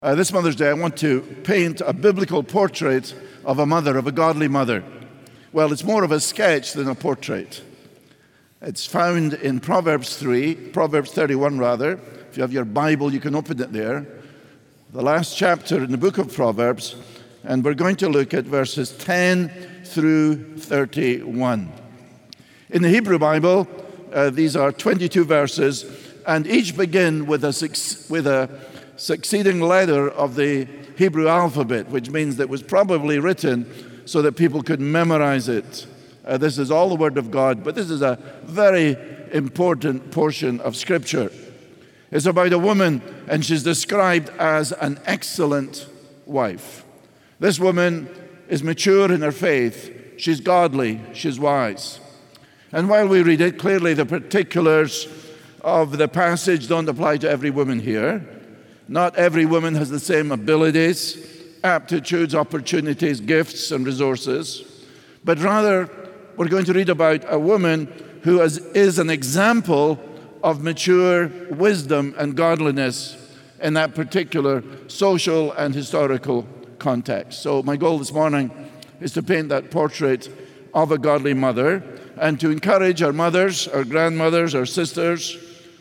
This Mother's Day, I want to paint a biblical portrait of a mother, of a godly mother. Well, it's more of a sketch than a portrait. It's found in Proverbs 31 rather. If you have your Bible, you can open it there. The last chapter in the book of Proverbs, and we're going to look at verses 10 through 31. In the Hebrew Bible, these are 22 verses, and each begin with a succeeding letter of the Hebrew alphabet, which means that it was probably written so that people could memorize it. This is all the Word of God, but this is a very important portion of Scripture. It's about a woman, and she's described as an excellent wife. This woman is mature in her faith. She's godly. She's wise. And while we read it, clearly the particulars of the passage don't apply to every woman here. Not every woman has the same abilities, aptitudes, opportunities, gifts, and resources. But rather, we're going to read about a woman who is an example of mature wisdom and godliness in that particular social and historical context. So my goal this morning is to paint that portrait of a godly mother and to encourage our mothers, our grandmothers, our sisters,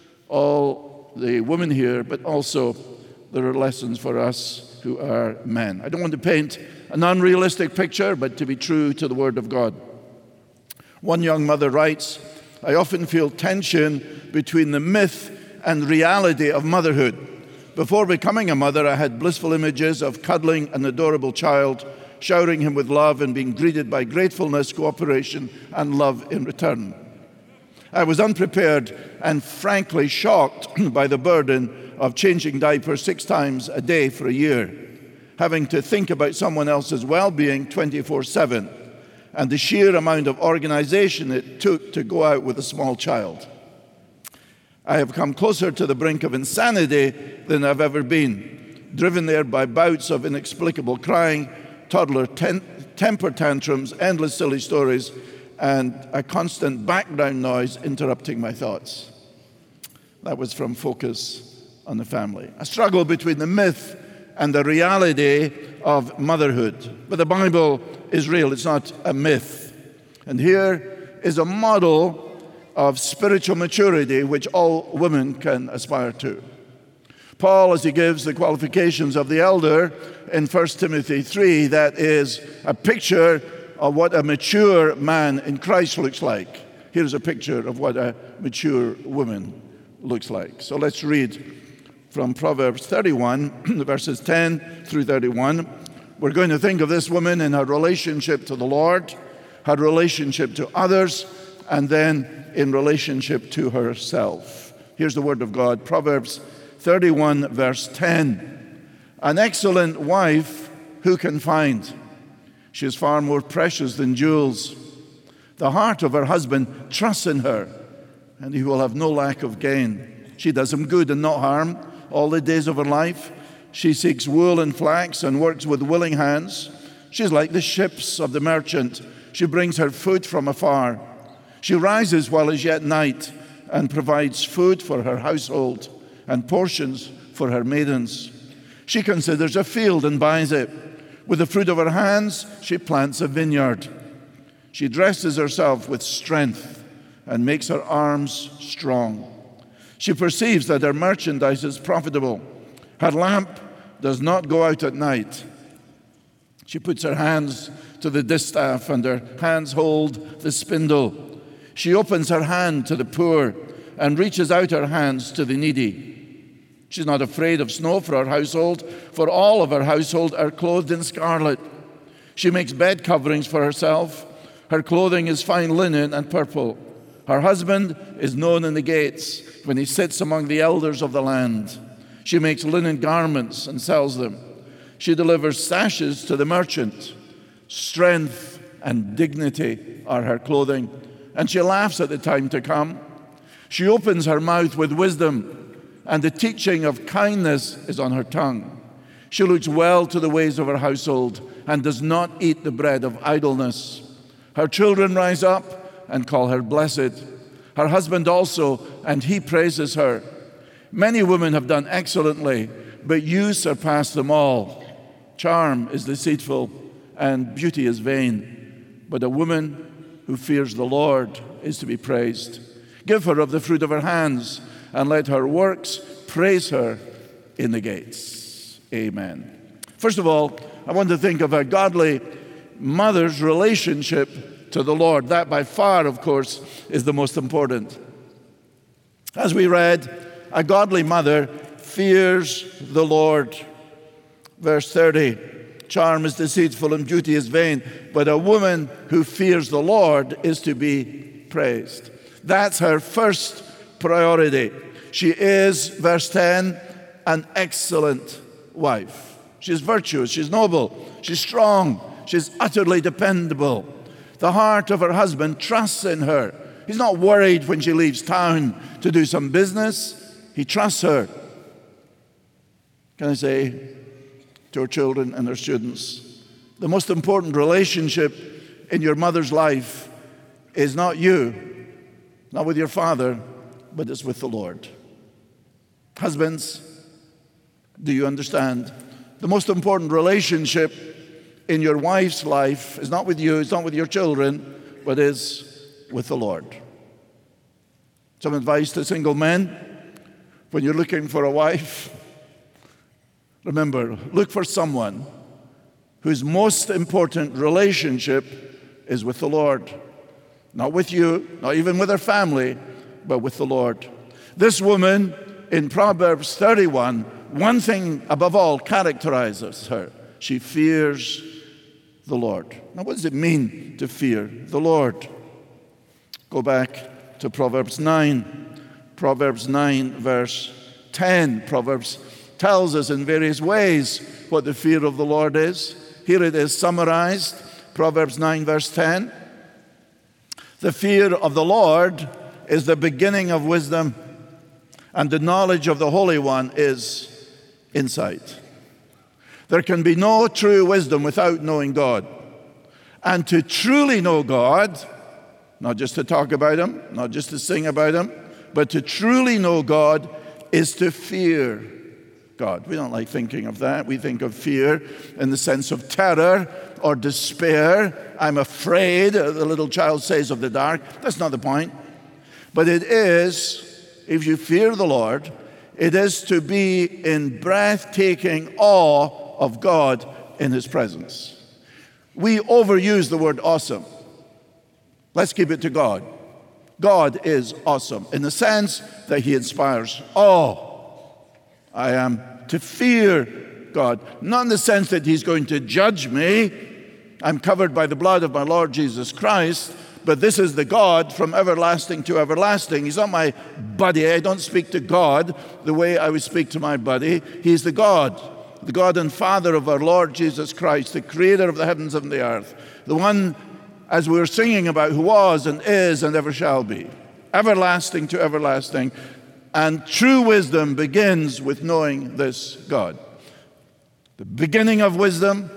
all the women here, but also there are lessons for us who are men. I don't want to paint an unrealistic picture, but to be true to the Word of God. One young mother writes, "I often feel tension between the myth and reality of motherhood. Before becoming a mother, I had blissful images of cuddling an adorable child, showering him with love and being greeted by gratefulness, cooperation, and love in return. I was unprepared and frankly shocked by the burden of changing diapers 6 times a day for a year, having to think about someone else's well-being 24/7, and the sheer amount of organization it took to go out with a small child. I have come closer to the brink of insanity than I've ever been, driven there by bouts of inexplicable crying, toddler temper tantrums, endless silly stories, and a constant background noise interrupting my thoughts." That was from Focus on the Family. A struggle between the myth and the reality of motherhood. But the Bible is real, it's not a myth. And here is a model of spiritual maturity which all women can aspire to. Paul, as he gives the qualifications of the elder in 1 Timothy 3, that is a picture of what a mature man in Christ looks like. Here's a picture of what a mature woman looks like. So let's read from Proverbs 31, verses 10 through 31. We're going to think of this woman in her relationship to the Lord, her relationship to others, and then in relationship to herself. Here's the word of God, Proverbs 31, verse 10. "An excellent wife who can find? She is far more precious than jewels. The heart of her husband trusts in her, and he will have no lack of gain. She does him good and not harm all the days of her life. She seeks wool and flax and works with willing hands. She's like the ships of the merchant. She brings her food from afar. She rises while it's yet night and provides food for her household and portions for her maidens. She considers a field and buys it. With the fruit of her hands, she plants a vineyard. She dresses herself with strength and makes her arms strong. She perceives that her merchandise is profitable. Her lamp does not go out at night. She puts her hands to the distaff and her hands hold the spindle. She opens her hand to the poor and reaches out her hands to the needy. She's not afraid of snow for her household, for all of her household are clothed in scarlet. She makes bed coverings for herself. Her clothing is fine linen and purple. Her husband is known in the gates when he sits among the elders of the land. She makes linen garments and sells them. She delivers sashes to the merchant. Strength and dignity are her clothing, and she laughs at the time to come. She opens her mouth with wisdom, and the teaching of kindness is on her tongue. She looks well to the ways of her household and does not eat the bread of idleness. Her children rise up and call her blessed. Her husband also, and he praises her. Many women have done excellently, but you surpass them all. Charm is deceitful, and beauty is vain, but a woman who fears the Lord is to be praised. Give her of the fruit of her hands, and let her works praise her in the gates. Amen. First of all, I want to think of a godly mother's relationship to the Lord. That by far, of course, is the most important. As we read, a godly mother fears the Lord. Verse 30, charm is deceitful and beauty is vain, but a woman who fears the Lord is to be praised. That's her first priority. She is, verse 10, an excellent wife. She's virtuous, she's noble, she's strong, she's utterly dependable. The heart of her husband trusts in her. He's not worried when she leaves town to do some business. He trusts her. Can I say to our children and our students, the most important relationship in your mother's life is not you, not with your father, but it's with the Lord. Husbands, do you understand? The most important relationship in your wife's life is not with you, it's not with your children, but is with the Lord. Some advice to single men: when you're looking for a wife, remember, look for someone whose most important relationship is with the Lord. Not with you, not even with her family, but with the Lord. This woman in Proverbs 31, one thing above all characterizes her. She fears the Lord. Now, what does it mean to fear the Lord? Go back to Proverbs 9. Proverbs 9, verse 10. Proverbs tells us in various ways what the fear of the Lord is. Here it is summarized. Proverbs 9, verse 10. The fear of the Lord is the beginning of wisdom, and the knowledge of the Holy One is insight. There can be no true wisdom without knowing God. And to truly know God, not just to talk about Him, not just to sing about Him, but to truly know God is to fear God. We don't like thinking of that. We think of fear in the sense of terror or despair. I'm afraid, the little child says, of the dark. That's not the point. But it is, if you fear the Lord, it is to be in breathtaking awe of God in His presence. We overuse the word awesome. Let's keep it to God. God is awesome in the sense that He inspires awe. I am to fear God, not in the sense that He's going to judge me. I'm covered by the blood of my Lord Jesus Christ, but this is the God from everlasting to everlasting. He's not my buddy. I don't speak to God the way I would speak to my buddy. He's the God and Father of our Lord Jesus Christ, the creator of the heavens and the earth, the one, as we were singing about, who was and is and ever shall be, everlasting to everlasting. And true wisdom begins with knowing this God. The beginning of wisdom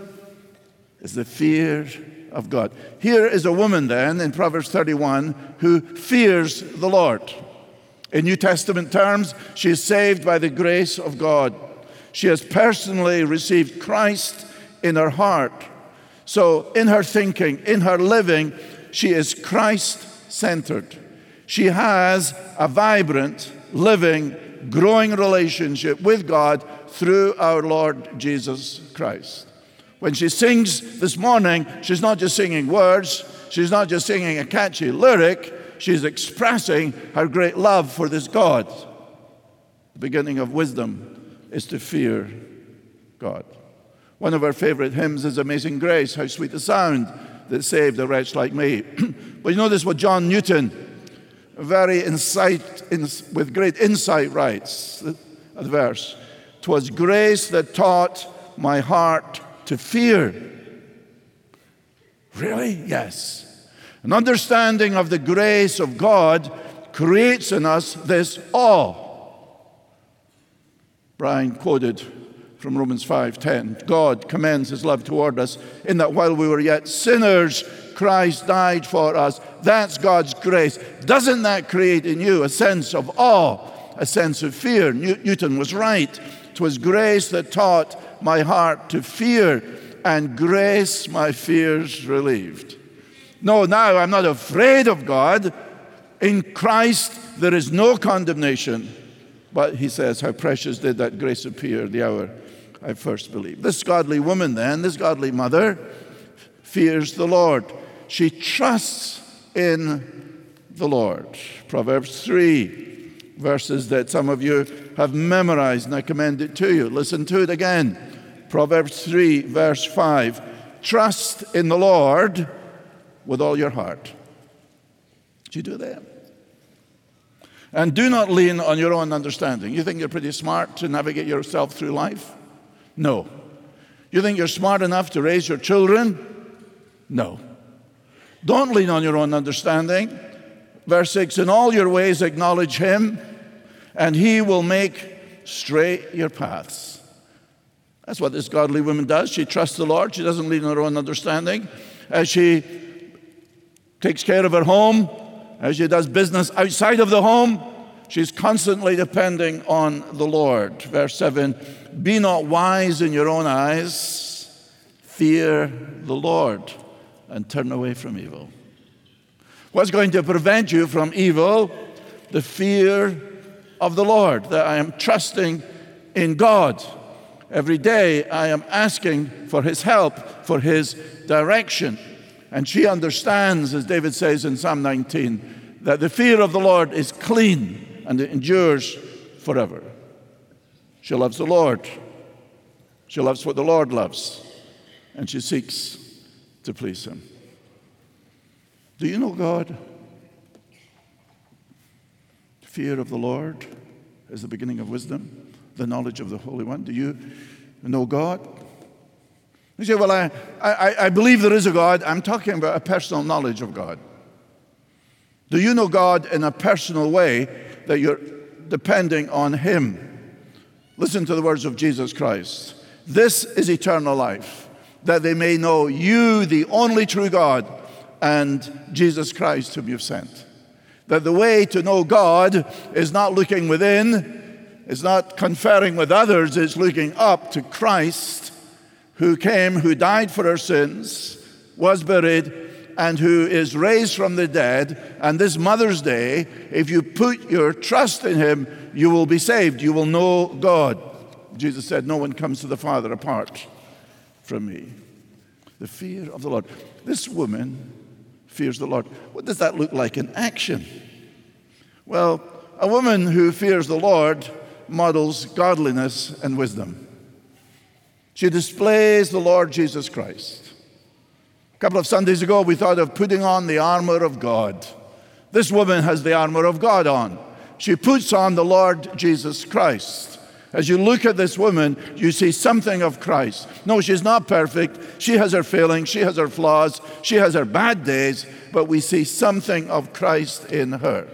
is the fear of God. Here is a woman then in Proverbs 31 who fears the Lord. In New Testament terms, she is saved by the grace of God. She has personally received Christ in her heart. So in her thinking, in her living, she is Christ-centered. She has a vibrant, living, growing relationship with God through our Lord Jesus Christ. When she sings this morning, she's not just singing words, she's not just singing a catchy lyric, she's expressing her great love for this God. The beginning of wisdom is to fear God. One of our favorite hymns is Amazing Grace, how sweet the sound that saved a wretch like me. But you notice what John Newton, with great insight, writes, the verse, "'Twas grace that taught my heart to fear." Really? Yes. An understanding of the grace of God creates in us this awe. Brian quoted from Romans 5:10, God commends His love toward us in that while we were yet sinners, Christ died for us. That's God's grace. Doesn't that create in you a sense of awe, a sense of fear? Newton was right. 'Twas grace that taught my heart to fear, and grace my fears relieved. No, now I'm not afraid of God. In Christ there is no condemnation. But he says, how precious did that grace appear the hour I first believed. This godly woman then, this godly mother, fears the Lord. She trusts in the Lord. Proverbs 3, verses that some of you have memorized, and I commend it to you. Listen to it again. Proverbs 3, verse 5. Trust in the Lord with all your heart. Do you do that? And do not lean on your own understanding. You think you're pretty smart to navigate yourself through life? No. You think you're smart enough to raise your children? No. Don't lean on your own understanding. Verse 6, in all your ways acknowledge him, and he will make straight your paths. That's what this godly woman does. She trusts the Lord. She doesn't lean on her own understanding. As she takes care of her home, as she does business outside of the home, she's constantly depending on the Lord. Verse 7, be not wise in your own eyes, fear the Lord, and turn away from evil. What's going to prevent you from evil? The fear of the Lord, that I am trusting in God. Every day I am asking for his help, for his direction. And she understands, as David says in Psalm 19, that the fear of the Lord is clean and it endures forever. She loves the Lord. She loves what the Lord loves. And she seeks to please him. Do you know God? The fear of the Lord is the beginning of wisdom, the knowledge of the Holy One. Do you know God? You say, well, I believe there is a God. I'm talking about a personal knowledge of God. Do you know God in a personal way that you're depending on him? Listen to the words of Jesus Christ. This is eternal life, that they may know you, the only true God, and Jesus Christ whom you've sent. That the way to know God is not looking within, it's not conferring with others, it's looking up to Christ, who came, who died for our sins, was buried, and who is raised from the dead. And this Mother's Day, if you put your trust in him, you will be saved. You will know God. Jesus said, no one comes to the Father apart from me. The fear of the Lord. This woman fears the Lord. What does that look like in action? Well, a woman who fears the Lord models godliness and wisdom. She displays the Lord Jesus Christ. A couple of Sundays ago, we thought of putting on the armor of God. This woman has the armor of God on. She puts on the Lord Jesus Christ. As you look at this woman, you see something of Christ. No, she's not perfect. She has her failings. She has her flaws. She has her bad days. But we see something of Christ in her.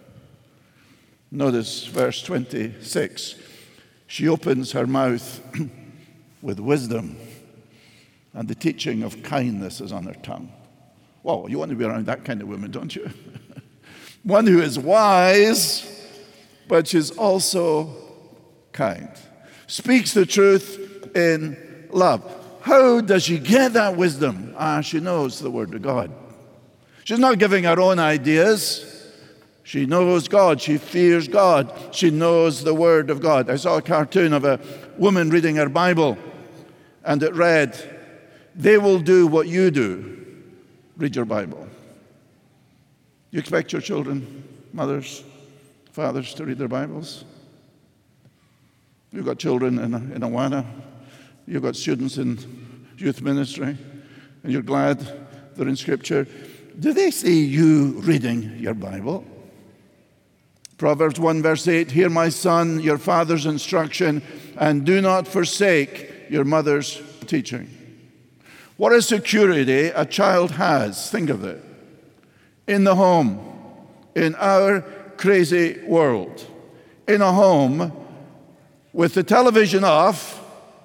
Notice verse 26. She opens her mouth with wisdom, and the teaching of kindness is on her tongue. Well, you want to be around that kind of woman, don't you? One who is wise, but she's also kind. Speaks the truth in love. How does she get that wisdom? She knows the Word of God. She's not giving her own ideas. She knows God. She fears God. She knows the Word of God. I saw a cartoon of a woman reading her Bible, and it read, they will do what you do. Read your Bible. You expect your children, mothers, fathers, to read their Bibles? You've got children in Awana. You've got students in youth ministry, and you're glad they're in Scripture. Do they see you reading your Bible? Proverbs 1 verse 8, hear my son, your father's instruction, and do not forsake your mother's teaching. What a security a child has, think of it, in the home, in our crazy world, in a home with the television off,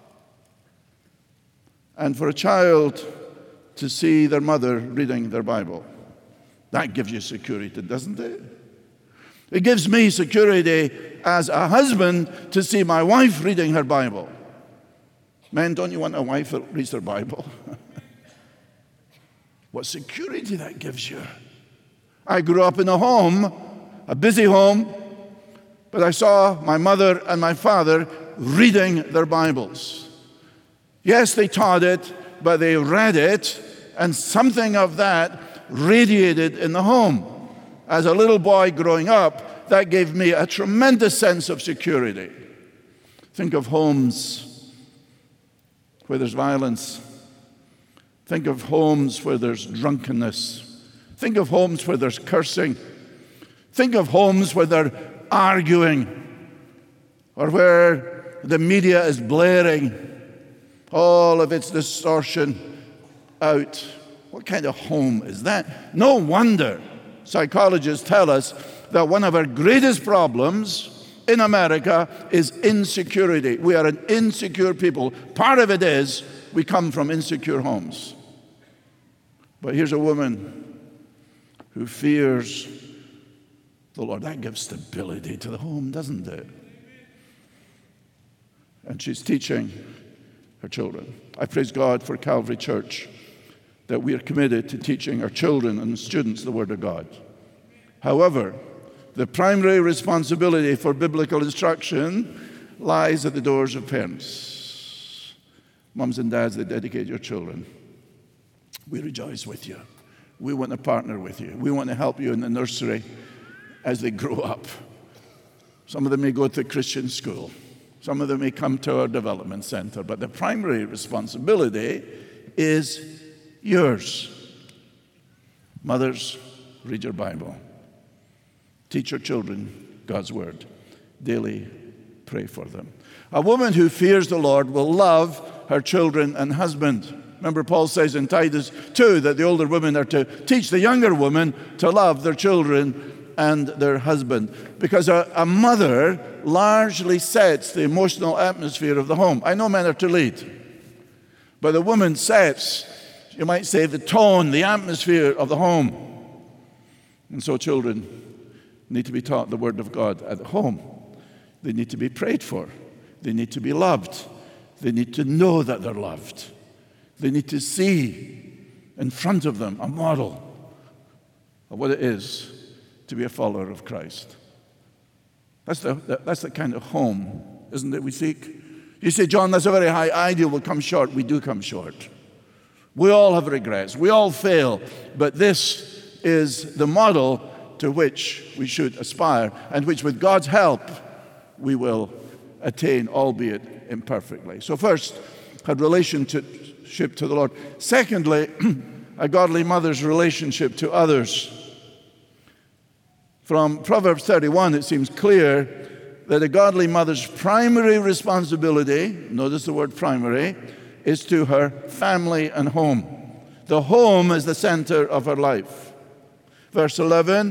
and for a child to see their mother reading their Bible. That gives you security, doesn't it? It gives me security as a husband to see my wife reading her Bible. Men, don't you want a wife that reads her Bible? What security that gives you. I grew up in a home, a busy home, but I saw my mother and my father reading their Bibles. Yes, they taught it, but they read it, and something of that radiated in the home. As a little boy growing up, that gave me a tremendous sense of security. Think of homes where there's violence. Think of homes where there's drunkenness. Think of homes where there's cursing. Think of homes where they're arguing or where the media is blaring all of its distortion out. What kind of home is that? No wonder psychologists tell us that one of our greatest problems in America is insecurity. We are an insecure people. Part of it is we come from insecure homes. But here's a woman who fears the Lord. That gives stability to the home, doesn't it? And she's teaching her children. I praise God for Calvary Church, that we are committed to teaching our children and students the Word of God. However, the primary responsibility for biblical instruction lies at the doors of parents. Mums and dads that dedicate your children, we rejoice with you. We want to partner with you. We want to help you in the nursery as they grow up. Some of them may go to Christian school. Some of them may come to our development center. But the primary responsibility is yours. Mothers, read your Bible. Teach your children God's Word. Daily pray for them. A woman who fears the Lord will love her children and husband. Remember, Paul says in Titus 2 that the older women are to teach the younger women to love their children and their husband. Because a mother largely sets the emotional atmosphere of the home. I know men are to lead, but the woman sets, you might say, the tone, the atmosphere of the home. And so children need to be taught the Word of God at home. They need to be prayed for. They need to be loved. They need to know that they're loved. They need to see in front of them a model of what it is to be a follower of Christ. That's the kind of home, isn't it, we seek? You say, John, that's a very high ideal. We'll come short. We do come short. We all have regrets. We all fail. But this is the model to which we should aspire, and which with God's help we will attain, albeit imperfectly. So first, her relationship to the Lord. Secondly, a godly mother's relationship to others. From Proverbs 31, it seems clear that a godly mother's primary responsibility, notice the word primary, is to her family and home. The home is the center of her life. Verse 11,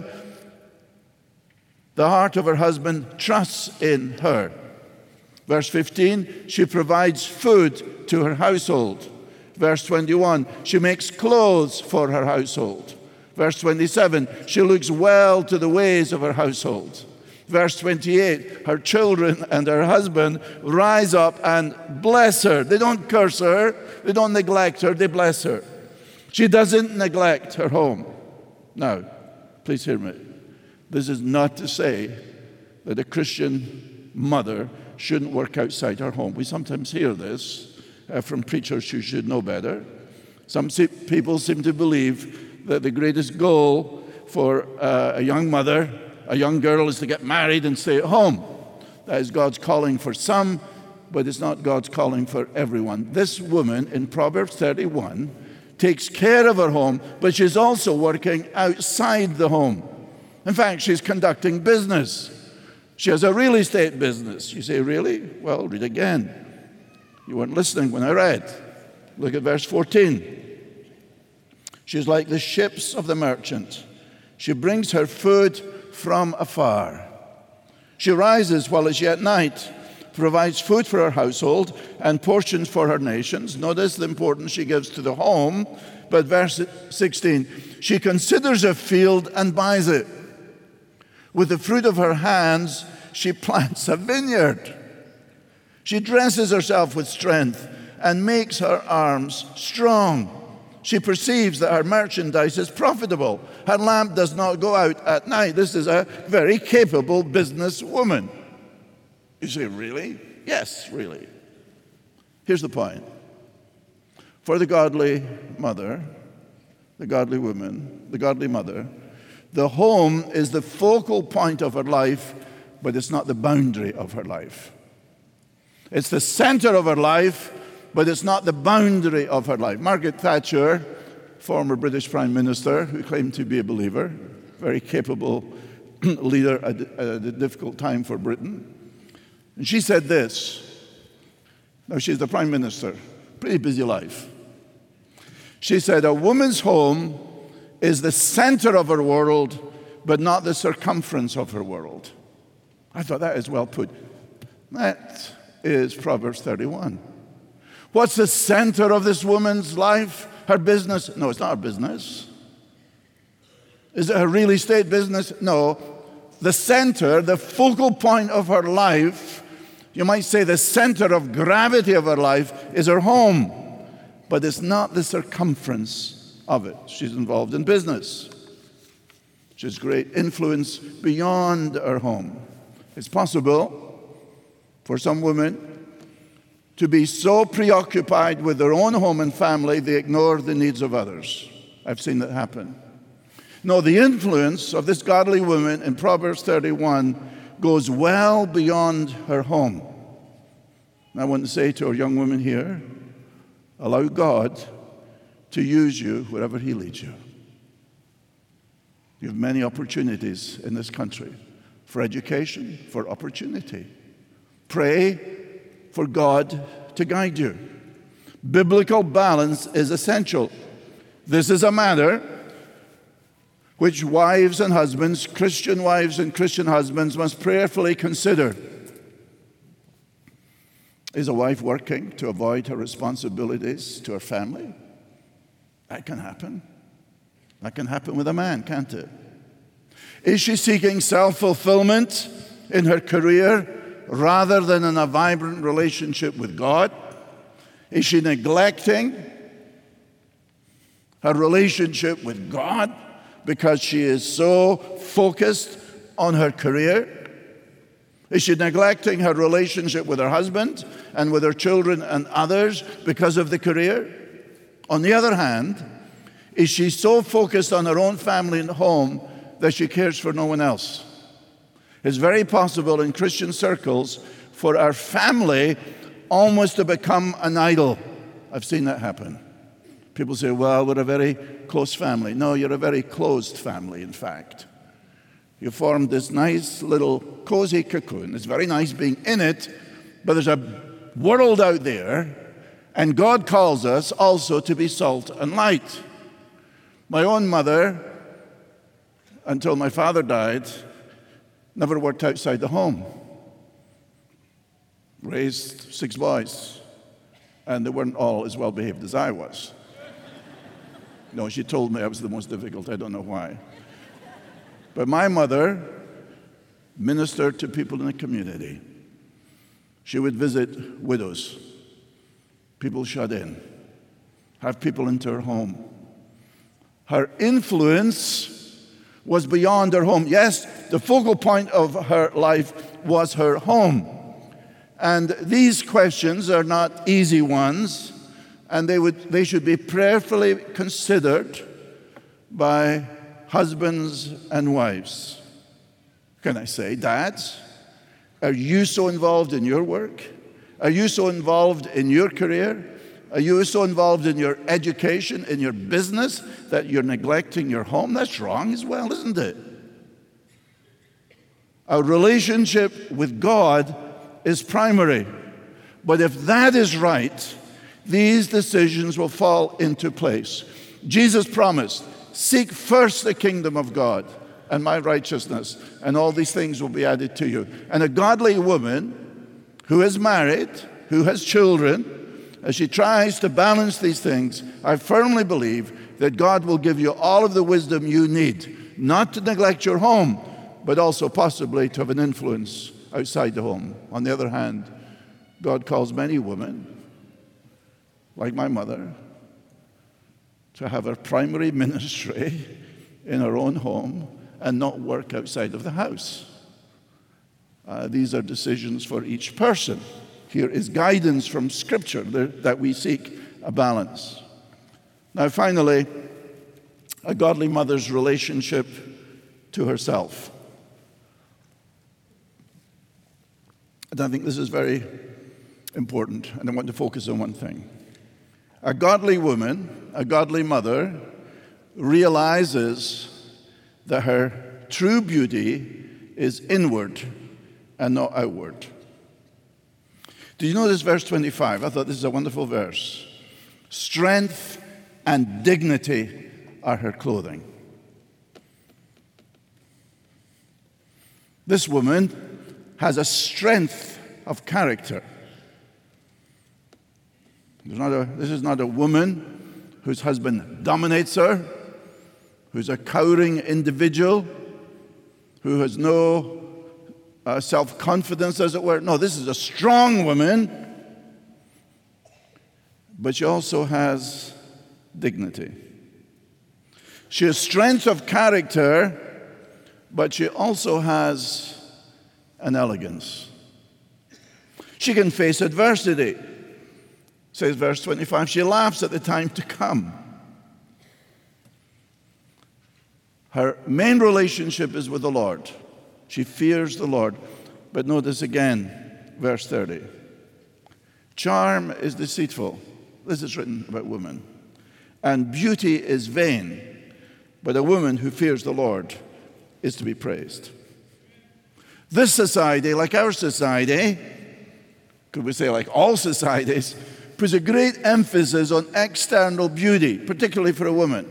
the heart of her husband trusts in her. Verse 15, she provides food to her household. Verse 21, she makes clothes for her household. Verse 27, she looks well to the ways of her household. Verse 28, her children and her husband rise up and bless her. They don't curse her. They don't neglect her. They bless her. She doesn't neglect her home. Now, please hear me. This is not to say that a Christian mother shouldn't work outside her home. We sometimes hear this from preachers who should know better. Some people seem to believe that the greatest goal for a young mother, a young girl, is to get married and stay at home. That is God's calling for some, but it's not God's calling for everyone. This woman in Proverbs 31 takes care of her home, but she's also working outside the home. In fact, she's conducting business. She has a real estate business. You say, really? Well, read again. You weren't listening when I read. Look at verse 14. She's like the ships of the merchant. She brings her food from afar. She rises while it's yet night, provides food for her household and portions for her nations. Notice the importance she gives to the home. But verse 16, she considers a field and buys it. With the fruit of her hands, she plants a vineyard. She dresses herself with strength and makes her arms strong. She perceives that her merchandise is profitable. Her lamp does not go out at night. This is a very capable businesswoman. You say, really? Yes, really. Here's the point. For the godly mother, the godly woman, the godly mother, the home is the focal point of her life, but it's not the boundary of her life. It's the center of her life, but it's not the boundary of her life. Margaret Thatcher, former British Prime Minister, who claimed to be a believer, very capable leader at a difficult time for Britain, and she said this. Now, she's the Prime Minister, pretty busy life. She said, a woman's home is the center of her world, but not the circumference of her world. I thought that is well put. That is Proverbs 31. What's the center of this woman's life? Her business? No, it's not her business. Is it her real estate business? No. The center, the focal point of her life, you might say the center of gravity of her life, is her home. But it's not the circumference of it. She's involved in business. She has great influence beyond her home. It's possible for some women to be so preoccupied with their own home and family, they ignore the needs of others. I've seen that happen. No, the influence of this godly woman in Proverbs 31 goes well beyond her home. And I want to say to our young women here, allow God to use you wherever He leads you. You have many opportunities in this country for education, for opportunity. Pray for God to guide you. Biblical balance is essential. This is a matter which wives and husbands, Christian wives and Christian husbands, must prayerfully consider. Is a wife working to avoid her responsibilities to her family? That can happen. That can happen with a man, can't it? Is she seeking self-fulfillment in her career rather than in a vibrant relationship with God? Is she neglecting her relationship with God because she is so focused on her career? Is she neglecting her relationship with her husband and with her children and others because of the career? On the other hand, is she so focused on her own family and home that she cares for no one else? It's very possible in Christian circles for our family almost to become an idol. I've seen that happen. People say, well, we're a very close family. No, you're a very closed family, in fact. You formed this nice little cozy cocoon. It's very nice being in it, but there's a world out there, and God calls us also to be salt and light. My own mother, until my father died, never worked outside the home. Raised 6 boys, and they weren't all as well behaved as I was. No, she told me I was the most difficult. I don't know why. But my mother ministered to people in the community. She would visit widows, people shut in, have people into her home. Her influence was beyond her home. Yes, the focal point of her life was her home. And these questions are not easy ones, and they should be prayerfully considered by husbands and wives. Can I say, dads, are you so involved in your work? Are you so involved in your career? Are you so involved in your education, in your business, that you're neglecting your home? That's wrong as well, isn't it? Our relationship with God is primary. But if that is right, these decisions will fall into place. Jesus promised, seek first the kingdom of God and my righteousness, and all these things will be added to you. And a godly woman who is married, who has children, as she tries to balance these things, I firmly believe that God will give you all of the wisdom you need, not to neglect your home, but also possibly to have an influence outside the home. On the other hand, God calls many women, like my mother, to have her primary ministry in her own home and not work outside of the house. These are decisions for each person. Here is guidance from Scripture that we seek a balance. Now, finally, a godly mother's relationship to herself. And I think this is very important, and I want to focus on one thing. A godly woman, a godly mother, realizes that her true beauty is inward and not outward. Do you notice verse 25? I thought this is a wonderful verse. Strength and dignity are her clothing. This woman has a strength of character. This is not a woman whose husband dominates her, who's a cowering individual, who has no self-confidence, as it were. No, this is a strong woman, but she also has dignity. She has strength of character, but she also has an elegance. She can face adversity. Says verse 25, she laughs at the time to come. Her main relationship is with the Lord. She fears the Lord. But notice again, verse 30. Charm is deceitful. This is written about women. And beauty is vain. But a woman who fears the Lord is to be praised. This society, like our society, could we say like all societies, puts a great emphasis on external beauty, particularly for a woman.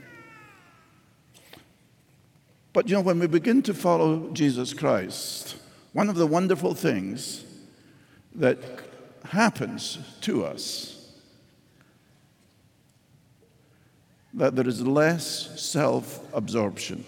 But you know, when we begin to follow Jesus Christ, one of the wonderful things that happens to us, that there is less self-absorption.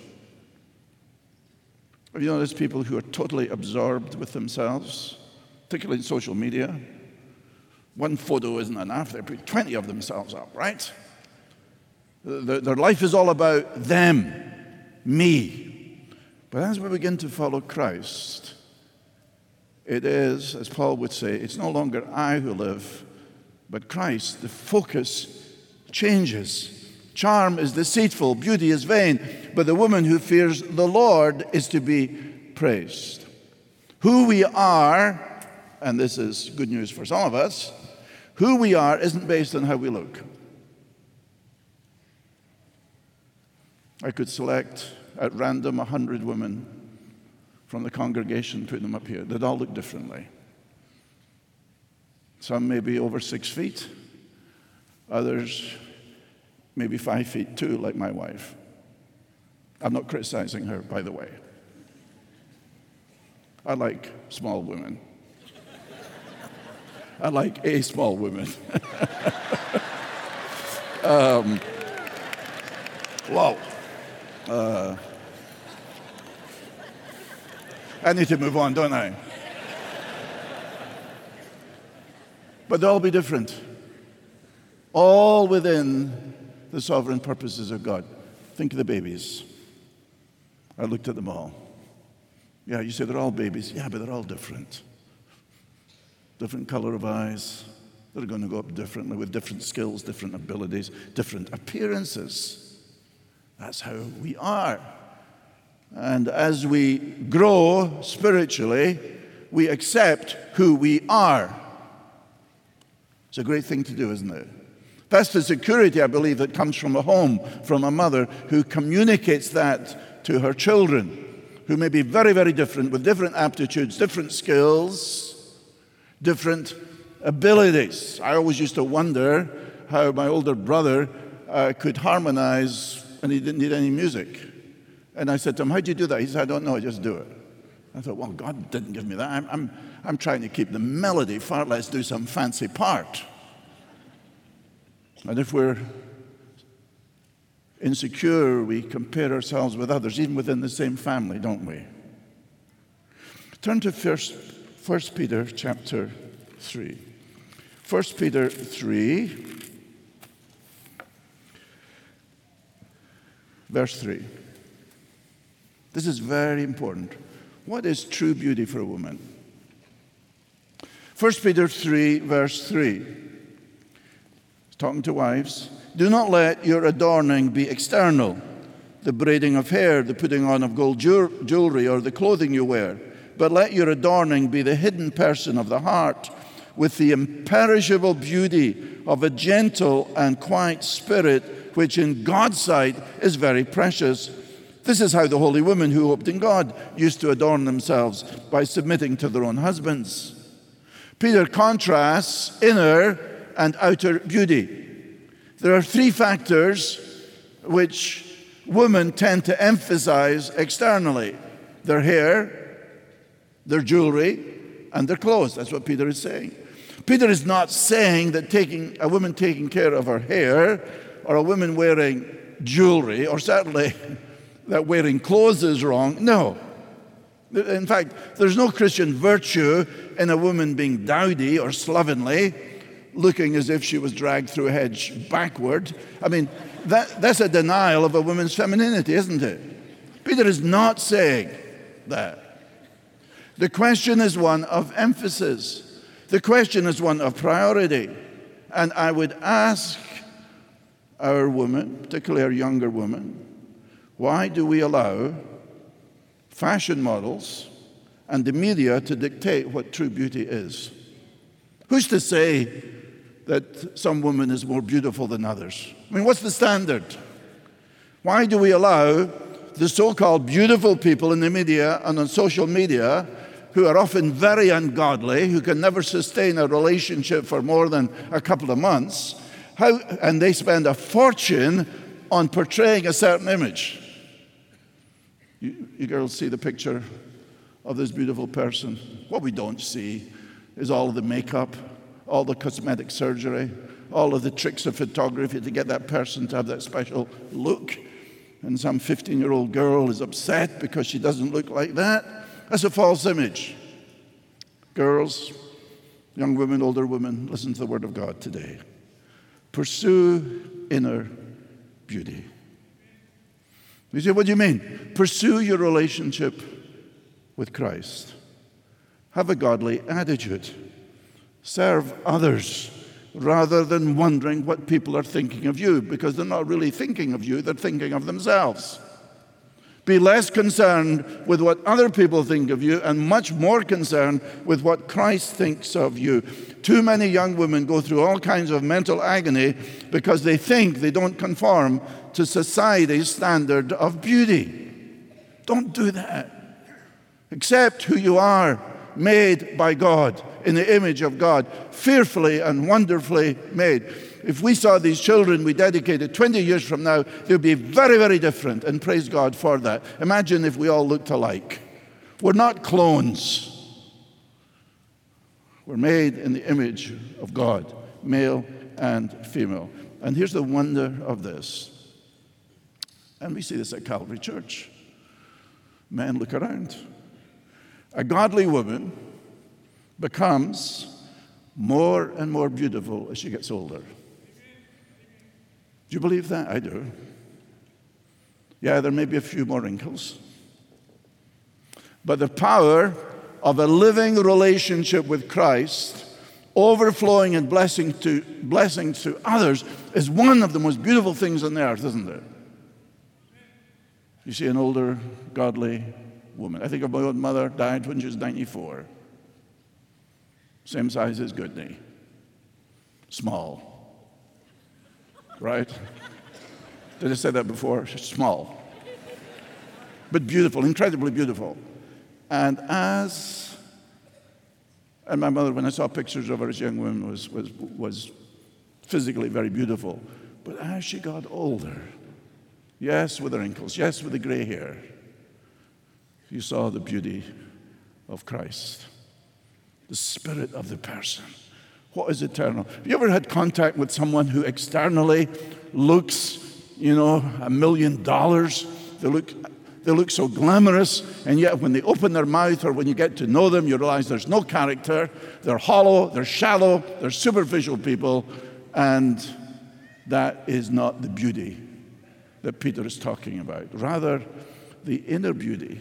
Have you noticed people who are totally absorbed with themselves, particularly in social media? One photo isn't enough. They put 20 of themselves up, right? Their life is all about them, me. But as we begin to follow Christ, it is, as Paul would say, it's no longer I who live, but Christ. The focus changes. Charm is deceitful, beauty is vain, but the woman who fears the Lord is to be praised. Who we are, and this is good news for some of us, who we are isn't based on how we look. I could select at random 100 women from the congregation, put them up here. They'd all look differently. Some may be over 6 feet, others maybe 5 feet too, like my wife. I'm not criticizing her, by the way. I like small women. I like a small woman. Wow. I need to move on, don't I? But they'll all be different. All within the sovereign purposes of God. Think of the babies. I looked at them all. Yeah, you say they're all babies. Yeah, but they're all different. Different color of eyes. They're going to go up differently with different skills, different abilities, different appearances. That's how we are. And as we grow spiritually, we accept who we are. It's a great thing to do, isn't it? That's the security, I believe, that comes from a home, from a mother who communicates that to her children, who may be very, very different, with different aptitudes, different skills, different abilities. I always used to wonder how my older brother could harmonize and he didn't need any music. And I said to him, "How'd you do that?" He said, "I don't know, I just do it." I thought, well, God didn't give me that. I'm trying to keep the melody, far less do some fancy part. And if we're insecure, we compare ourselves with others, even within the same family, don't we? Turn to First Peter chapter 3. 1 Peter 3, verse 3. This is very important. What is true beauty for a woman? 1 Peter 3, verse 3. He's talking to wives. Do not let your adorning be external, the braiding of hair, the putting on of gold jewelry, or the clothing you wear. But let your adorning be the hidden person of the heart, with the imperishable beauty of a gentle and quiet spirit, which in God's sight is very precious. This is how the holy women who hoped in God used to adorn themselves, by submitting to their own husbands. Peter contrasts inner and outer beauty. There are three factors which women tend to emphasize externally: their hair, their jewelry, and their clothes. That's what Peter is saying. Peter is not saying that a woman taking care of her hair, or a woman wearing jewelry, or certainly that wearing clothes is wrong. No. In fact, there's no Christian virtue in a woman being dowdy or slovenly, looking as if she was dragged through a hedge backward. I mean, that's a denial of a woman's femininity, isn't it? Peter is not saying that. The question is one of emphasis. The question is one of priority. And I would ask our women, particularly our younger women, why do we allow fashion models and the media to dictate what true beauty is? Who's to say that some woman is more beautiful than others? I mean, what's the standard? Why do we allow the so-called beautiful people in the media and on social media, who are often very ungodly, who can never sustain a relationship for more than a couple of months, and they spend a fortune on portraying a certain image? You girls see the picture of this beautiful person. What we don't see is all of the makeup, all the cosmetic surgery, all of the tricks of photography to get that person to have that special look. And some 15-year-old girl is upset because she doesn't look like that. That's a false image. Girls, young women, older women, listen to the word of God today. Pursue inner beauty. You say, what do you mean? Pursue your relationship with Christ. Have a godly attitude. Serve others rather than wondering what people are thinking of you, because they're not really thinking of you, they're thinking of themselves. Be less concerned with what other people think of you and much more concerned with what Christ thinks of you. Too many young women go through all kinds of mental agony because they think they don't conform to society's standard of beauty. Don't do that. Accept who you are, made by God, in the image of God, fearfully and wonderfully made. If we saw these children we dedicated 20 years from now, they'd be very, very different, and praise God for that. Imagine if we all looked alike. We're not clones. We're made in the image of God, male and female. And here's the wonder of this. And we see this at Calvary Church. Men, look around. A godly woman becomes more and more beautiful as she gets older. Do you believe that? I do. Yeah, there may be a few more wrinkles. But the power of a living relationship with Christ, overflowing in blessings to others, is one of the most beautiful things on the earth, isn't it? You see an older, godly woman. I think of my own mother, died when she was 94. Same size as Goodney. Small. Right? Did I say that before? She's small. But beautiful, incredibly beautiful. And my mother, when I saw pictures of her as a young woman, was physically very beautiful. But as she got older, yes, with the wrinkles, yes, with the gray hair, you saw the beauty of Christ, the spirit of the person. What is eternal? Have you ever had contact with someone who externally looks, $1 million? They look so glamorous, and yet when they open their mouth or when you get to know them, you realize there's no character. They're hollow, they're shallow, they're superficial people, and that is not the beauty that Peter is talking about. Rather, the inner beauty.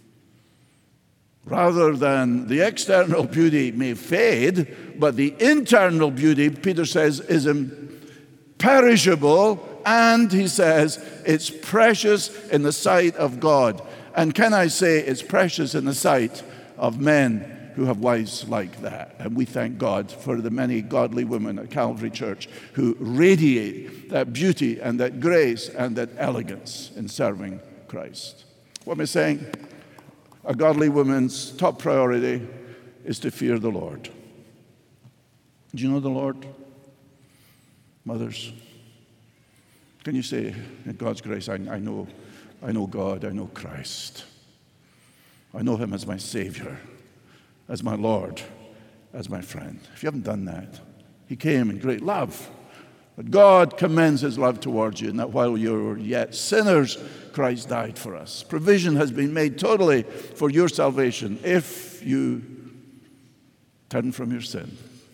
Rather than the external beauty may fade, but the internal beauty, Peter says, is imperishable, and he says it's precious in the sight of God. And can I say it's precious in the sight of men who have wives like that? And we thank God for the many godly women at Calvary Church who radiate that beauty and that grace and that elegance in serving Christ. What am I saying? A godly woman's top priority is to fear the Lord. Do you know the Lord? Mothers, can you say, in God's grace, I know God, I know Christ. I know him as my Savior, as my Lord, as my friend. If you haven't done that, he came in great love. But God commends his love towards you, and that while you were yet sinners, Christ died for us. Provision has been made totally for your salvation if you turn from your sin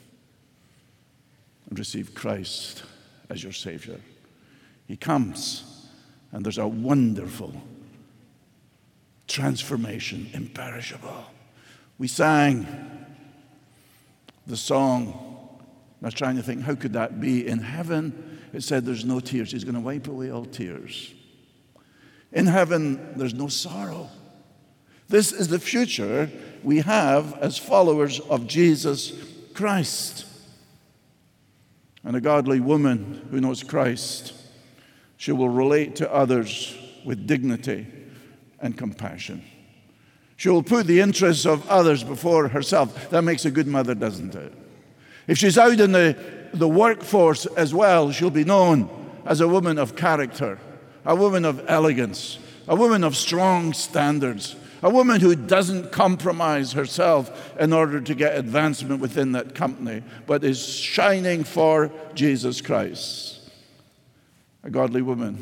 and receive Christ as your Savior. He comes, and there's a wonderful transformation, imperishable. We sang the song. I was trying to think, how could that be? In heaven, it said there's no tears. He's going to wipe away all tears. In heaven, there's no sorrow. This is the future we have as followers of Jesus Christ. And a godly woman who knows Christ, she will relate to others with dignity and compassion. She will put the interests of others before herself. That makes a good mother, doesn't it? If she's out in the workforce as well, she'll be known as a woman of character, a woman of elegance, a woman of strong standards, a woman who doesn't compromise herself in order to get advancement within that company, but is shining for Jesus Christ. A godly woman,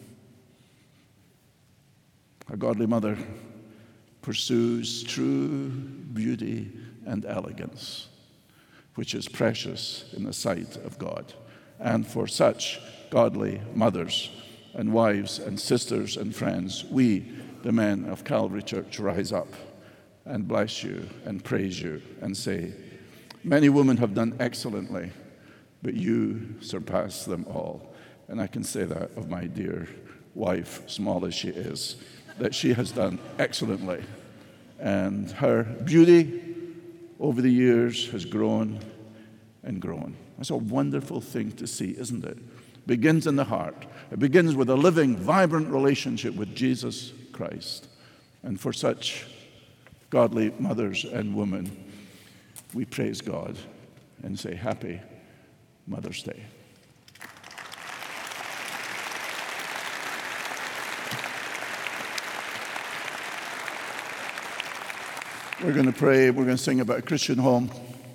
a godly mother pursues true beauty and elegance, which is precious in the sight of God. And for such godly mothers and wives and sisters and friends, we, the men of Calvary Church, rise up and bless you and praise you and say, many women have done excellently, but you surpass them all. And I can say that of my dear wife, small as she is, that she has done excellently. And her beauty over the years has grown and grown. That's a wonderful thing to see, isn't it? It begins in the heart. It begins with a living, vibrant relationship with Jesus Christ. And for such godly mothers and women, we praise God and say Happy Mother's Day. We're going to pray. We're going to sing about a Christian home.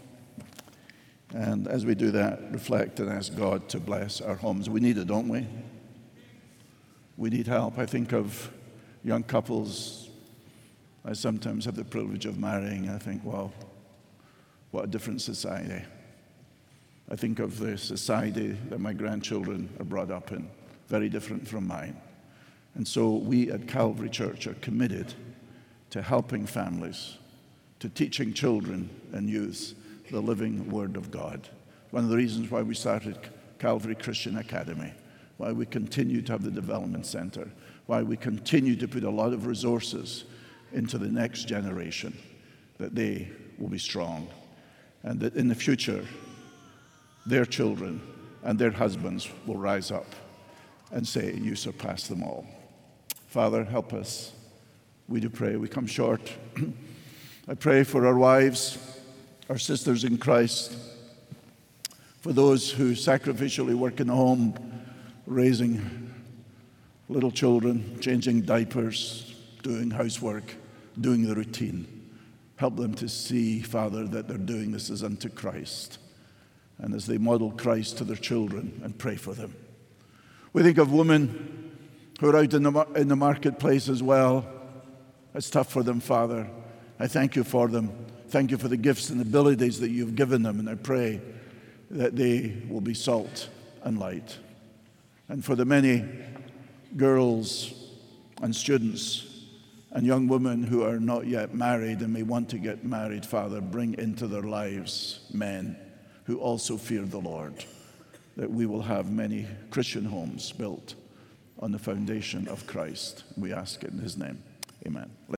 And as we do that, reflect and ask God to bless our homes. We need it, don't we? We need help. I think of young couples. I sometimes have the privilege of marrying. I think, wow, what a different society. I think of the society that my grandchildren are brought up in, very different from mine. And so we at Calvary Church are committed to helping families, to teaching children and youth the living Word of God. One of the reasons why we started Calvary Christian Academy, why we continue to have the Development Center, why we continue to put a lot of resources into the next generation, that they will be strong, and that in the future, their children and their husbands will rise up and say, you surpass them all. Father, help us. We do pray. We come short. I pray for our wives, our sisters in Christ, for those who sacrificially work in the home, raising little children, changing diapers, doing housework, doing the routine. Help them to see, Father, that they're doing this as unto Christ. And as they model Christ to their children, and pray for them. We think of women who are out in the marketplace as well. It's tough for them, Father. I thank you for them. Thank you for the gifts and abilities that you've given them, and I pray that they will be salt and light. And for the many girls and students and young women who are not yet married and may want to get married, Father, bring into their lives men who also fear the Lord, that we will have many Christian homes built on the foundation of Christ. We ask it in his name. Amen.